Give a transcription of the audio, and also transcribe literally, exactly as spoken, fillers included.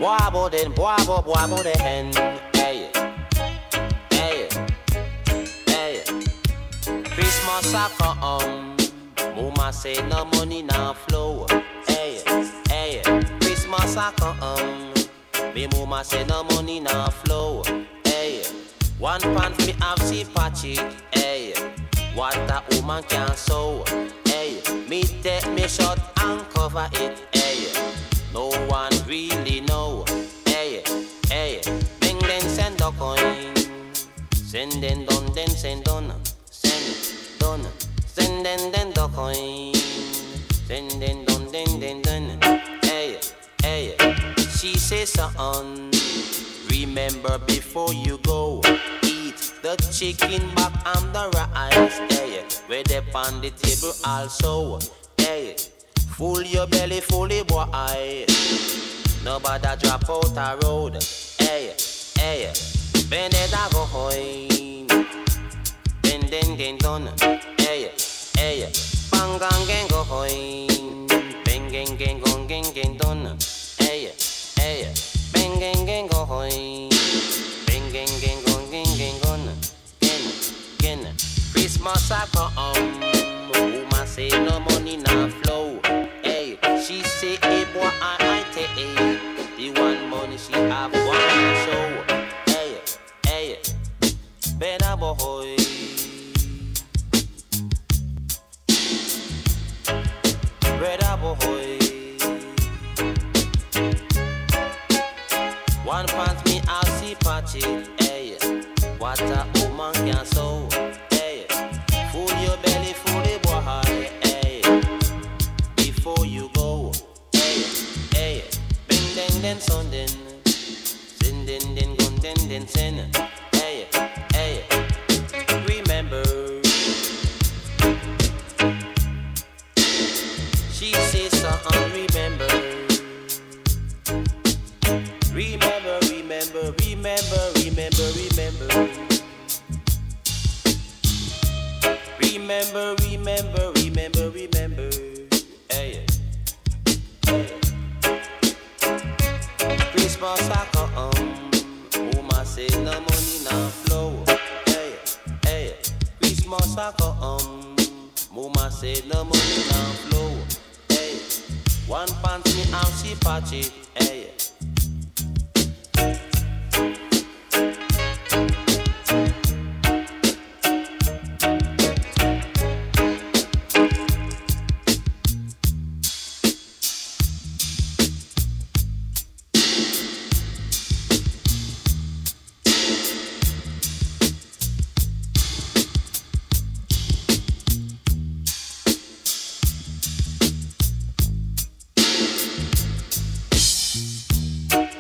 Boabo den, boabo, boabo de hen. Hey, hey, hey. Christmas a come. Mama say no money now flow. Hey, hey. Christmas a come. Me mama say no money now flow. Hey, one pant me have see patchy. Hey, what a woman can sew. Hey, me take me shot and cover it. Hey, no one really know. Hey, hey, bring then send a coin. Send then done, then send done. Send done. Send then then the coin. Send then done, then then done. Hey, hey, she says son, remember before you go, eat the chicken back and the rice. Hey, where they on the table also. Hey, full your belly fully boy. Nobody drop out the road. Hey, hey, bend it a go hoin. Then then then done. Hey, hey, bang gang gang go hoin. Bang gang gang gong gang gang done. Hey, hey, bang gang gang go hoin. Bang gang gang gong gang gang gone. Gen, gen, Christmas a come. Woman say no money now flow. Hey, she say hey boy I I take hey. The one money she have one show. Hey, hey, better boy. Better boy. One pants me I'll see patchy. Hey, what a woman can sew. Hey, full your belly fully boy. Hey, before you go. Hey, hey, bing den den son den. Sin den den gun den den sin. Hey, hey, remember. She says son, remember. Remember, remember, remember, remember, remember. Remember, remember, remember, remember. Hey, hey. Christmas a come. Woman say no money now flow. Hey, hey. Christmas a come. Woman say no money now flow. Hey, one pants me and she patchy. Hey.